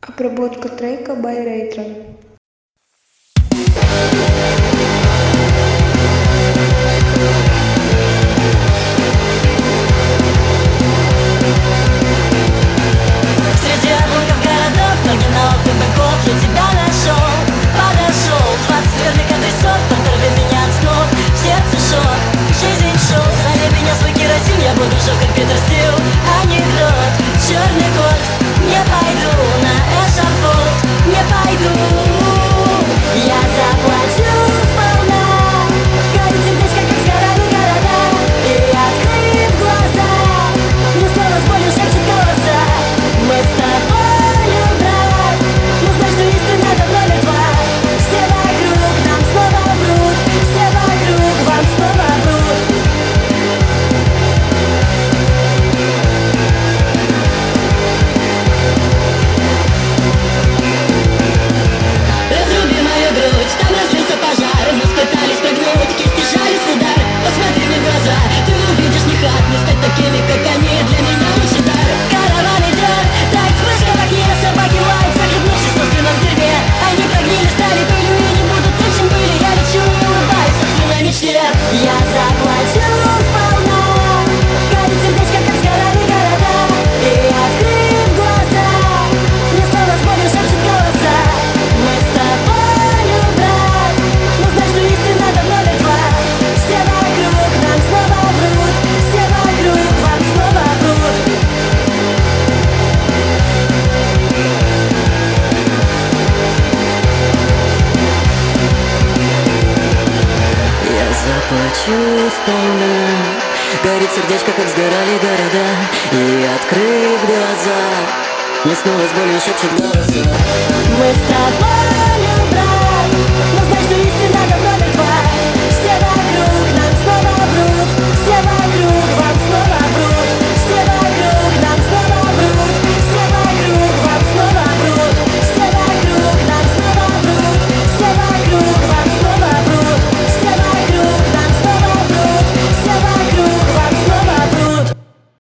Обработка трека by Raytron. Среди облаков городов, маргиналов и быков я тебя нашел. Подошел, 20 верных адресов, оторви меня от снов. В сердце шок, жизнь шел. Залей меня свой керосин, я буду жив, как Питер Стил. Анекдот, черный кот. Не пойду на эшафот, не пойду. Я заплачу сполна. Горит сердечко, как сгорали города. И открыв глаза, мне снова с болью шепчет голоса. Мы с тобою, брат, но знай, что истина давно мертва. Все вокруг нам снова врут, все вокруг вам снова врут. Разруби мою грудь, там разлился пожар. Мы пытались прыгнуть, кисти жались в удар. Посмотри мне в глаза, ты увидишь не хат. Не стать такими, как они, для меня лучший дар. Караван идет, так вспышка в окне. Собаки лают, захлебнувшись в собственном дерьме. Они прогнили, стали пылью и не будут тем, чем были. Я лечу и улыбаюсь собственной мечте. Я заплачу сполна. Горит сердечко, как сгорали города. И открыв глаза, мне снова с болью шепчет голоса. Мы с тобою, брат, но знай, что истина давно мертва. Все вокруг нам снова врут, все вокруг вам снова врут. Я заплачу сполна. Горит сердечко, как сгорали города. И открыв глаза, мне снова с болью шепчет голоса. Мы с тобой.